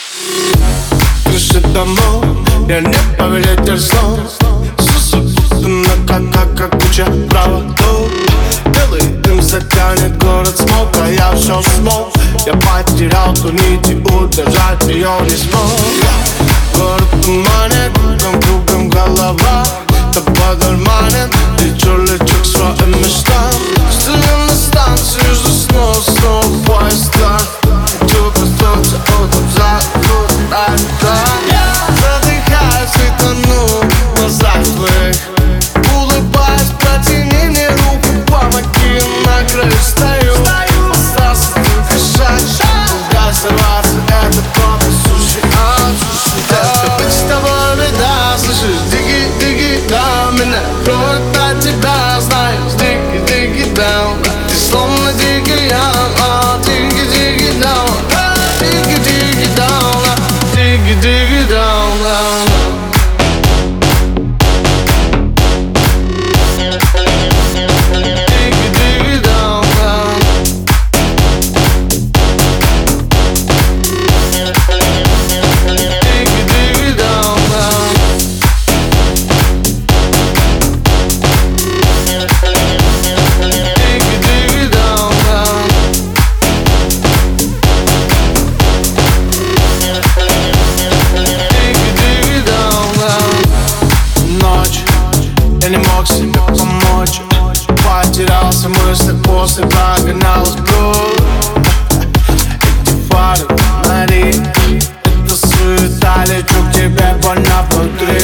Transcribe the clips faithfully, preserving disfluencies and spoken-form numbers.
Крыши домов, я не повелитель снов. Сусупутана, как, как, как куча проводов. Белый дым затянет город смог, а я все смог. Я потерял ту нить и удержать ее не смог. Город туманит, кругом, кругом голова. Тобой дурманит, лечу, лечу к своим мечтам. Стою на станции, жду снова, снова поезда. Хочу коснуться утром за утро. Задыхаюсь и тону в глазах твоих. Улыбаюсь, протяни мне руку, помоги, на краю стою. Остался дышать, куда сорваться, это просто суши от суши. Это быть с тобой беда, слышишь, дigi, digi, да, меня кроет от тебя, знаешь, digi, digi, down. Ты словно digi, я, а, digi, digi, down. Digi, digi, down, digi, digi, down, down. Я не мог себе помочь, потерялся в мыслях, после прогонялась бровь. Эти фары фонари, это суета, лечу к тебе, больно внутри.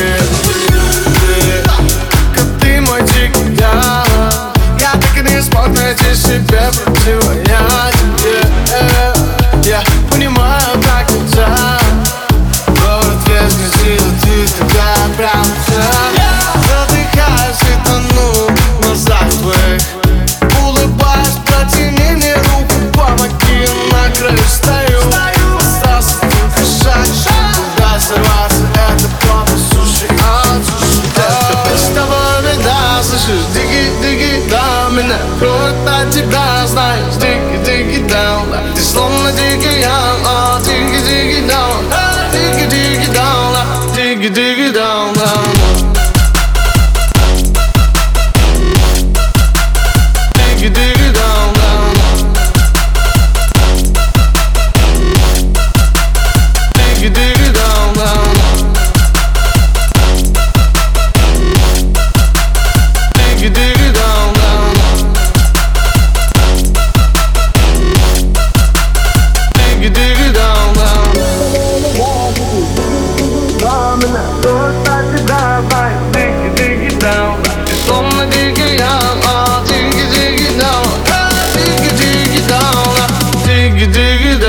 Ты, как ты мой дикий я, я так и не смог найти себе противоядие. Я понимаю, как нельзя, город весь грязил, ты такая прям вся. Задыхаюсь и тону в глазах твоих. Улыбаюсь, протяни мне руку, помоги, на краю стою. Остался дышать, куда сорваться, это просто суши от суши. Это быть с тобой беда, слышишь, digi, digi, да, меня кроет от тебя, знаешь, digi, digi, down. Ты словно digi, я, а, digi, digi, down. Digi, digi, down, digi, digi, down, down. Dig it, dig it.